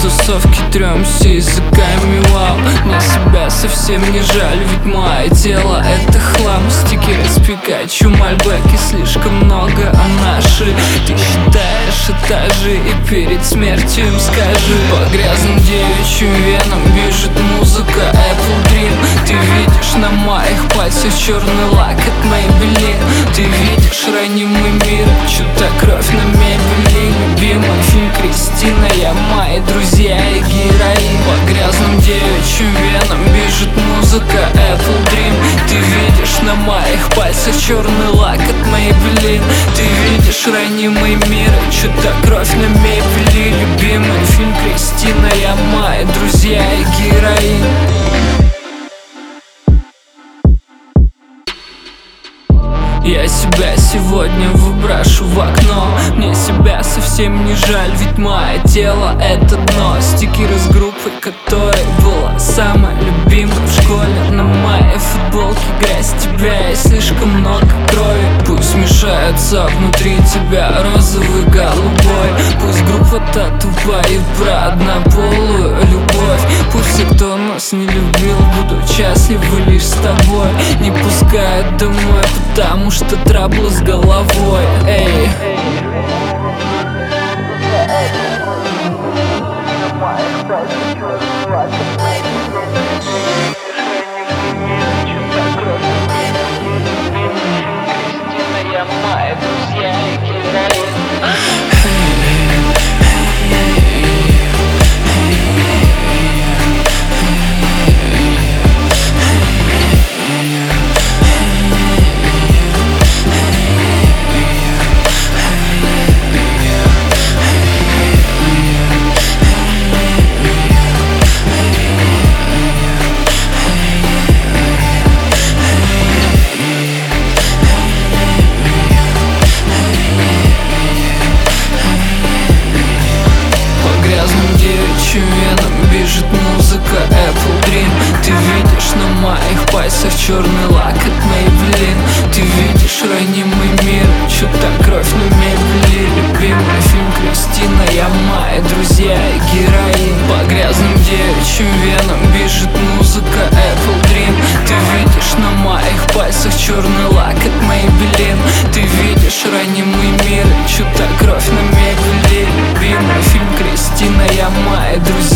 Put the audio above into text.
тусовке трёмся языками, вау. Мне себя совсем не жаль, ведь мое тело это хлам. Стикеры с Пикачу, мальбеки слишком много, а наши ты считаешь этажи, и перед смертью им скажи. По грязным девичьим венам бежит музыка Apple Dream. Ты видишь на моих пальцах черный лак от Maybelline. Ты видишь ранимый мир, чью-то кровь на мебели. Любимый фильм Кристина, я мои друзья и героин. По грязным девичьим венам бежит музыка Apple Dream. Ты видишь на моих пальцах черный лак от Maybelline. Ты видишь ранимый мир, чью-то кровь на мебели. Любимый фильм Кристина, я мои друзья и героин. Я себя сегодня выброшу в окно. Мне себя совсем не жаль, ведь мое тело это дно. Стикеры с группой, которая была самая любимая в школе. На моей футболке грязь тебя и слишком много крови. Пусть смешаются внутри тебя розовый, голубой. Пусть группа-то тупая про однополую любовь. Пусть все, кто нас не любил, будут счастливы лишь с тобой. Не пускают домой, потому что траблы с головой. Эй. Венам бежит музыка Apple Dream. Ты видишь на моих пальцах черный лак от Maybelline. Ты видишь ранимый мир, чью-то кровь на мебели. Любимый фильм Кристина, я мои друзья и героин. По грязным девичьим венам бежит музыка Apple Dream. Ты видишь на моих пальцах черный лак от Maybelline. Ты видишь ранимый мир, чью-то кровь на мебели. Любимый фильм Кристина, я мои друзья